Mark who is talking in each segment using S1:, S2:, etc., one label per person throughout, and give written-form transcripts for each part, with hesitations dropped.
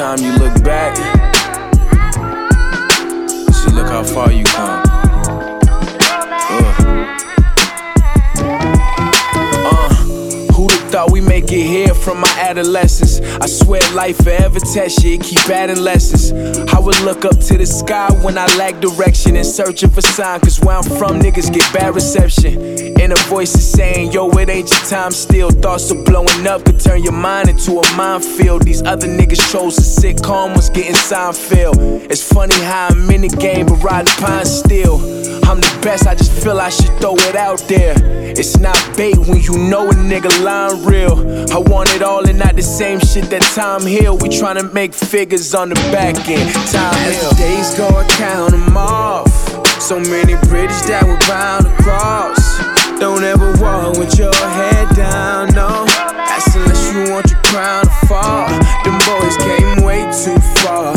S1: time you look back, see, look how far you come. Who'da thought we make it here from my adolescence? I swear life forever test you, it keep adding lessons. I would look up to the sky when I lack direction and searching for sign, cause where I'm from niggas get bad reception. And a voice is saying, yo, it ain't your time still. Thoughts of blowing up could turn your mind into a minefield. These other niggas chose a sitcom, was getting Seinfeld. It's funny how I'm in the game but riding pine still. I'm the best, I just feel I should throw it out there. It's not bait when you know a nigga lying real. I want it all and not the same shit that Time Hill. We tryna make figures on the back end. Time Hill. As the days go, I count them off. So many bridges that we're bound to cross. Don't ever walk with your head down, no. That's unless you want your crown to fall. Them boys came way too far.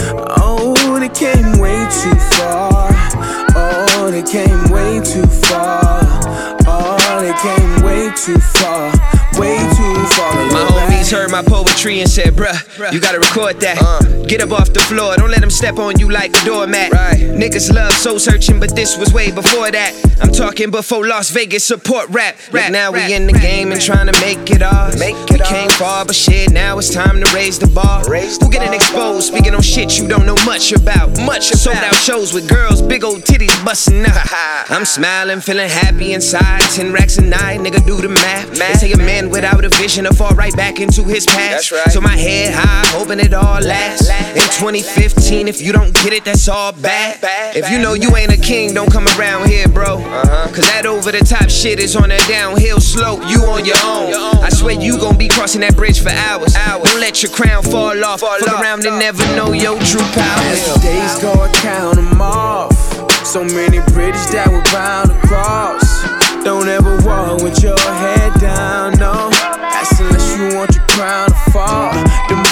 S1: Oh, they came way too far. Oh, they came way too far. Oh, they came way too far. Way too far.
S2: My homies heard my poetry and said, bruh, you gotta record that. Get up off the floor, don't let them step on you like a doormat. Niggas love soul searching, but this was way before that. I'm talking before Las Vegas support rap. Now we in the game and trying to make it ours. We came far, but shit, now it's time to raise the bar. Who getting exposed, speaking on shit you don't know much about. Sold out shows with girls, big old titties busting out. I'm smiling, feeling happy inside. 10 racks a night, nigga do the math. They say a man without a vision will fall right back into his past. So my head high, hoping it all lasts. In 2015, if you don't get it, that's all bad. If you know you ain't a king, don't come around here, bro. Cause that over the top shit is on a downhill slope. You on your own. I swear you gon' be crossing that bridge for hours. Don't let your crown fall off. Fuck around and never know your true power.
S1: As the days go, I count them off. So many bridges that we're bound to cross. Don't ever walk with your head down, no. That's unless you want your crown to fall. Them